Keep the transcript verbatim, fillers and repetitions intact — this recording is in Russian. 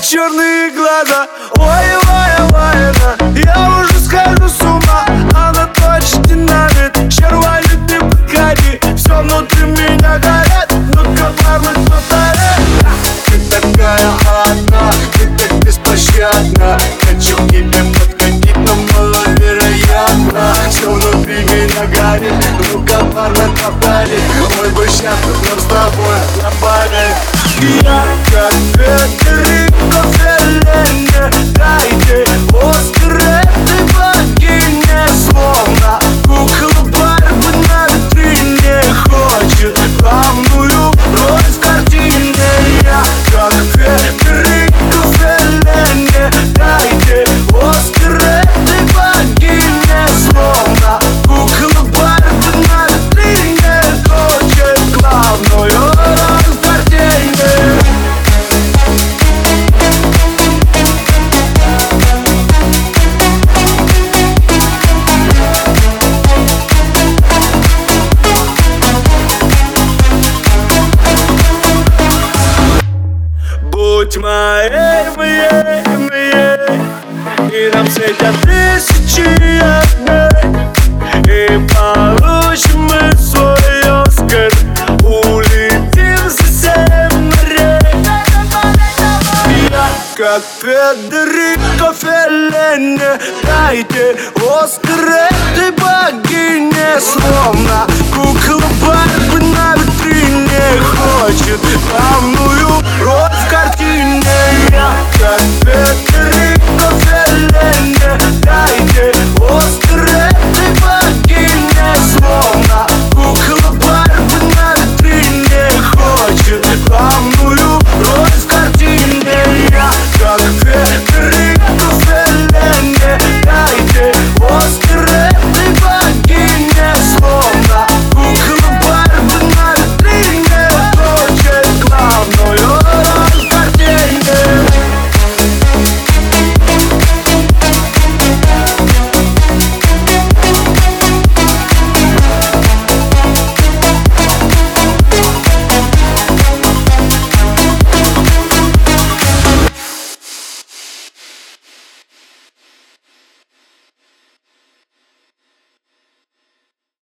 черные глаза. Ой, ой, ой, я уже схожу с ума. Она точно динамит, червали ты подходи. Все внутри меня горит, ну-ка парни повтори. Ты такая одна, ты так беспощадна. Хочу к тебе подкатить, но маловероятно. Все внутри меня горит, ну-ка парни повтори. Мой бы сейчас нам с тобой на паре. Я как Федерико Феллини, дайте Оскар этой богине. Словно кукла Барби на витрине, хочет главную роль в картине. Я как Федерико Феллини, дайте Оскар этой богине. Словно кукла Барби на витрине, хочет главную роль в картине. Будь моей, моей, моей, и нам светят тысячи огней, и получим мы свой Оскар, улетим за семь морей. Я как Федерико Феллини, дайте Оскар этой богине. Словно кукла Барби на витрине, хочет главную